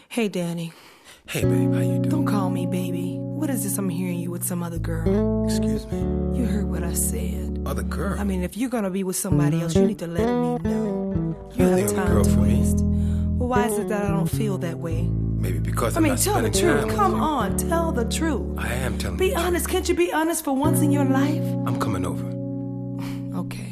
Hey, Danny. Hey, babe, how you doing? Don't call me baby. What is this I'm hearing you with some other girl? Excuse me? You heard what I said. Other girl? I mean, if you're gonna be with somebody else, you need to let me know. You You're the have other time girl to for me. waste. Well, why is it that I don't feel that way? Maybe because I I'm mean, not tell the spending truth. time with Come you. on, tell the truth. I am telling Be you. honest. Can't you be honest for once in your life? I'm coming over. Okay.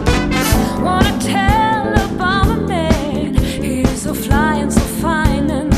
Wanna tell about a man, he's so fly and so fine, and